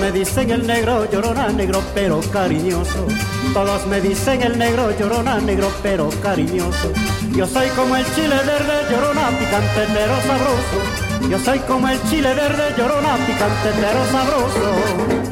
me dicen el negro llorona, negro pero cariñoso. Todos me dicen el negro llorona, negro pero cariñoso. Yo soy como el chile verde, llorona, picante pero sabroso. Yo soy como el chile verde, llorona, picante pero sabroso.